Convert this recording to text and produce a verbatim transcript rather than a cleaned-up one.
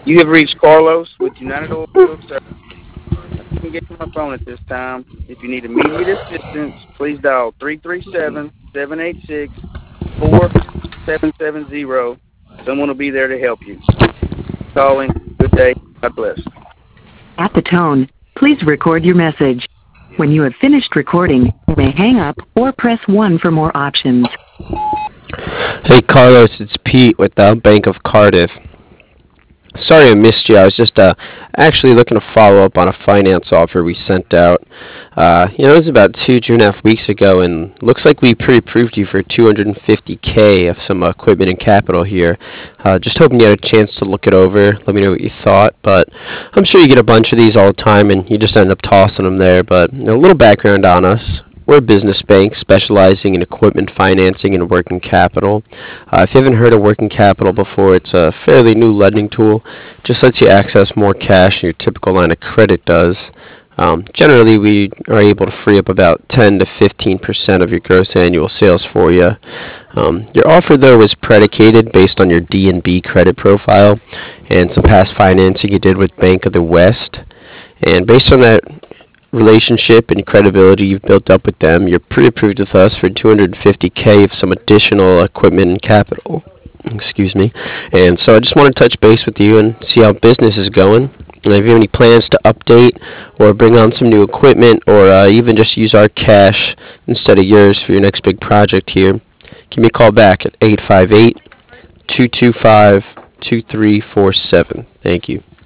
You have reached Carlos with United Oil Service. You can get to my phone at this time. If you need immediate assistance, please dial three three seven, seven eight six, four seven seven zero. Someone will be there to help you. Calling. Good day. God bless. At the tone, please record your message. When you have finished recording, you may hang up or press one for more options. Hey Carlos, it's Pete with the Bank of Cardiff. Sorry I missed you. I was just uh, actually looking to follow up on a finance offer we sent out. Uh, you know, it was about two, two and a half weeks ago, and looks like we pre-approved you for two hundred fifty K of some uh, equipment and capital here. Uh, just hoping you had a chance to look it over. Let me know what you thought. But I'm sure you get a bunch of these all the time, and you just end up tossing them there. But you know, a little background on us. We're a business bank specializing in equipment financing and working capital. Uh, if you haven't heard of working capital before, it's a fairly new lending tool. Just lets you access more cash than your typical line of credit does. Um, generally, we are able to free up about ten to fifteen percent of your gross annual sales for you. Um, your offer, though, is predicated based on your D and B credit profile and some past financing you did with Bank of the West. And based on that relationship and credibility you've built up with them, you're pre-approved with us for two hundred fifty K of some additional equipment and capital. Excuse me. And so I just want to touch base with you and see how business is going. And if you have any plans to update or bring on some new equipment, or uh, even just use our cash instead of yours for your next big project here, give me a call back at eight five eight, two two five, two three four seven. Thank you.